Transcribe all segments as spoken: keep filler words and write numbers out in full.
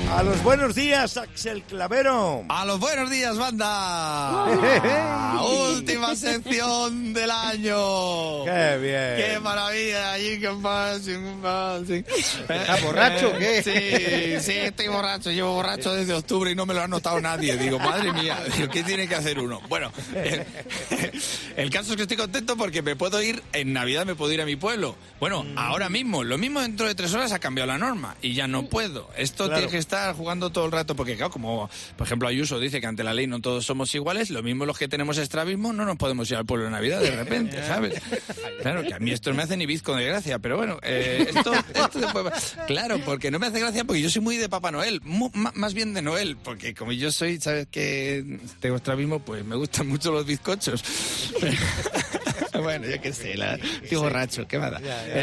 A los buenos días, Axel Clavero. A los buenos días, banda. Última sección del año. ¡Qué bien! ¡Qué maravilla! Allí que pase, ¿Estás borracho o qué? Sí, sí, estoy borracho. Llevo borracho desde octubre y no me lo ha notado nadie. Digo, madre mía, ¿qué tiene que hacer uno? Bueno, el, el caso es que estoy contento porque me puedo ir, en Navidad me puedo ir a mi pueblo. Bueno, mm. ahora mismo, lo mismo dentro de tres horas ha cambiado la norma y ya no puedo. Esto claro. tiene que estar jugando todo el rato, porque claro, como por ejemplo Ayuso dice que ante la ley no todos somos iguales, lo mismo los que tenemos estrabismo no nos podemos ir al pueblo de Navidad de repente, ¿sabes? Claro, que a mí esto no me hace ni bizco de gracia, pero bueno, eh, esto, esto después, claro, porque no me hace gracia porque yo soy muy de Papá Noel, mu, más bien de Noel, porque como yo soy, ¿sabes que tengo estrabismo? Pues me gustan mucho los bizcochos. Pero... Bueno, yo qué sé, la... estoy borracho, ¿qué va?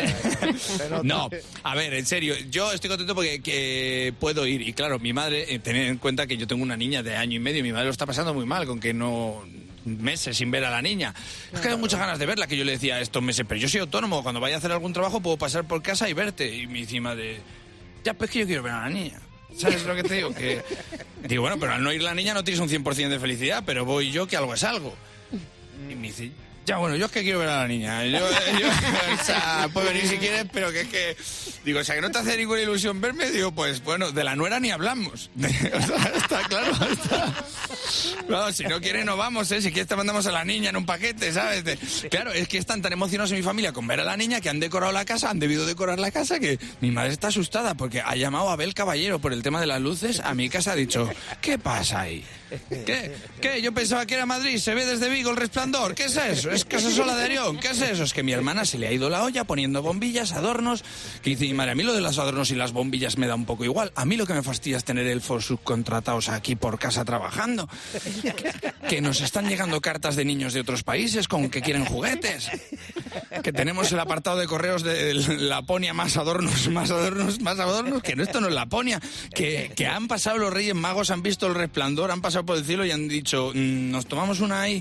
No, a ver, en serio, yo estoy contento porque que puedo ir. Y claro, mi madre, eh, tened en cuenta que yo tengo una niña de año y medio, mi madre lo está pasando muy mal con que no... meses sin ver a la niña. Es que hay muchas ganas de verla, que yo le decía estos meses, pero yo soy autónomo, cuando vaya a hacer algún trabajo puedo pasar por casa y verte. Y me dice mi madre, ya, pues que yo quiero ver a la niña. ¿Sabes lo que te digo? Que digo, bueno, pero al no ir la niña no tienes un cien por ciento de felicidad, pero voy yo que algo es algo. Y me dice... Ya, bueno, yo es que quiero ver a la niña. Yo, yo, o sea, puedes venir si quieres, pero que es que... Digo, o sea, que no te hace ninguna ilusión verme. Digo, pues, bueno, de la nuera ni hablamos. O sea, está claro, está... No, si no quieres no vamos, ¿eh? Si quieres te mandamos a la niña en un paquete, ¿sabes? De... Claro, es que están tan emocionados en mi familia con ver a la niña que han decorado la casa, han debido decorar la casa, que mi madre está asustada porque ha llamado a Abel Caballero por el tema de las luces a mi casa. Ha dicho, ¿qué pasa ahí? ¿Qué? ¿Qué? Yo pensaba que era Madrid, se ve desde Vigo el resplandor. ¿Qué es eso? ¿Es Casa Sola de Arión? ¿Qué es eso? Es que mi hermana se le ha ido la olla poniendo bombillas, adornos. Que dice mi madre, a mí lo de los adornos y las bombillas me da un poco igual. A mí lo que me fastidia es tener elfos subcontratados aquí por casa trabajando. Que nos están llegando cartas de niños de otros países con que quieren juguetes. Que tenemos el apartado de correos de Laponia, más adornos, más adornos, más adornos. Que no, esto no es Laponia. Que, que han pasado los Reyes Magos, han visto el resplandor, han pasado por el cielo y han dicho, nos tomamos una ahí,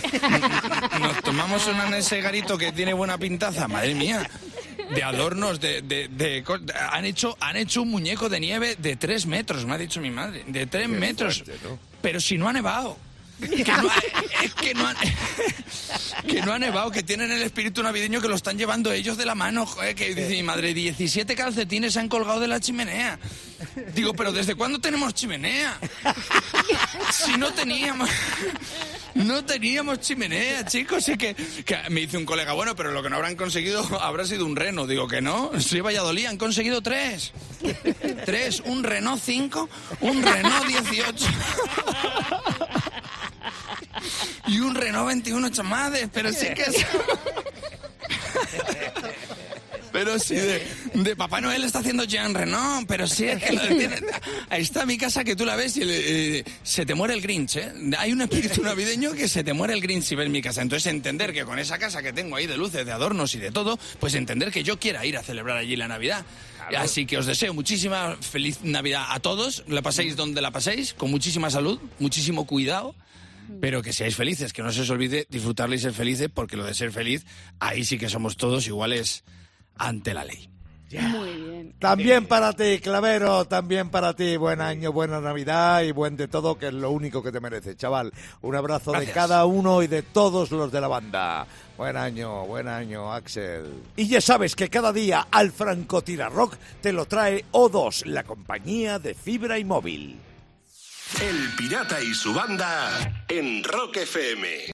nos tomamos una en ese garito que tiene buena pintaza. Madre mía, de adornos, de, de, de, de han hecho, han hecho un muñeco de nieve de tres metros, me ha dicho mi madre, de tres metros, fuerte, ¿no? Pero si no ha nevado. Que no ha, es que no, ha, que no ha nevado, que tienen el espíritu navideño, que lo están llevando ellos de la mano, joder, que dice mi madre, diecisiete calcetines se han colgado de la chimenea. Digo, pero ¿desde cuándo tenemos chimenea? Si no teníamos... No teníamos chimenea, chicos, y que, que me dice un colega, bueno, pero lo que no habrán conseguido habrá sido un Reno. Digo que no, soy Valladolid, han conseguido tres. Tres, un Renault cinco, un Renault dieciocho... Y un Renault veintiuno chamades, pero sí que es... Pero sí, de, de Papá Noel está haciendo Jean Renault, pero sí es que lo tiene... Ahí está mi casa que tú la ves y le, eh, se te muere el Grinch, ¿eh? Hay un espíritu navideño que se te muere el Grinch si ves mi casa. Entonces entender que con esa casa que tengo ahí de luces, de adornos y de todo, pues entender que yo quiera ir a celebrar allí la Navidad. Claro. Así que os deseo muchísima feliz Navidad a todos, la paséis donde la paséis, con muchísima salud, muchísimo cuidado. Pero que seáis felices, que no se os olvide disfrutarle y ser felices, porque lo de ser feliz, ahí sí que somos todos iguales ante la ley. Yeah. Muy bien. También para ti, Clavero, también para ti. Buen año, buena Navidad y buen de todo, que es lo único que te merece, chaval. Un abrazo Gracias. De cada uno y de todos los de la banda. Buen año, buen año, Axel. Y ya sabes que cada día al Francotirador te lo trae O dos, la compañía de fibra y móvil. El Pirata y su banda en Rock F M.